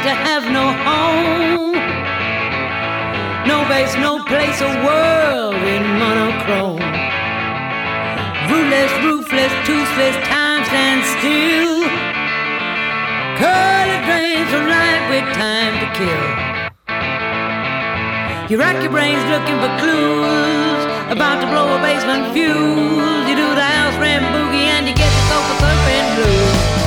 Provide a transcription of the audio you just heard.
to have no home. No base, no place, a world in monochrome. Rootless, roofless, toothless, time stands still. Curly drains from life with time to kill. You rack your brains looking for clues, about to blow a basement fuse. You do the house ram boogie and you get the sofa surfing blues.